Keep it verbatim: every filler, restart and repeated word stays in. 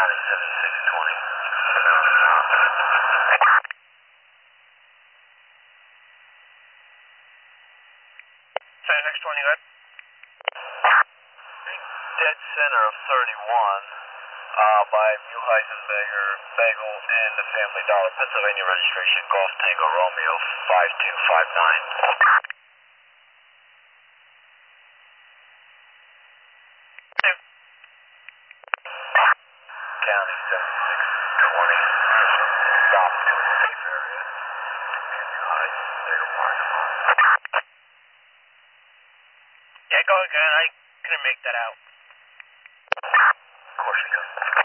County seventy-six twenty. seventy-six twenty, good. Dead center of thirty-one uh, by Muheisenberger Bagel and the Family Dollar, Pennsylvania registration, Golf Tango Romeo five two five nine. County seventy-six twenty. Stop to a safe area in Muheisenberger parking lot. Yeah, go again. I couldn't make that out. Of course you can.